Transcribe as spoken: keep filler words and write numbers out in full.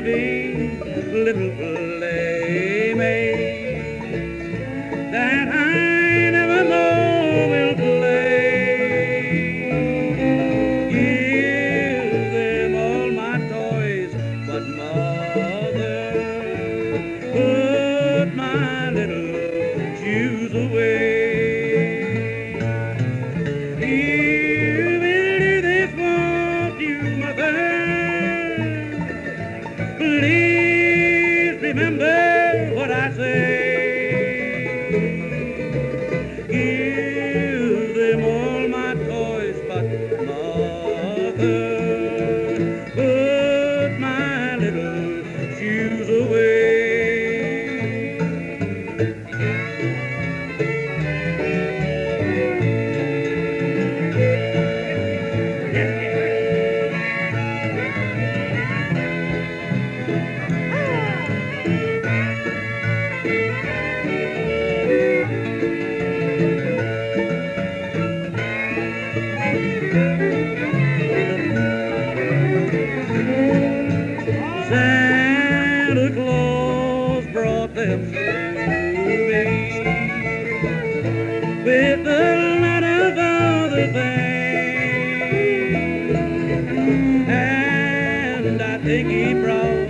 be little playmates that I never know will play. Give them all my toys, but mother, put my little shoes away. You will do this, won't you, mother? Please remember what I say. Give them all my toys, but mother, put my little shoes away. Santa Claus brought them to me with a lot of other things, and I think he brought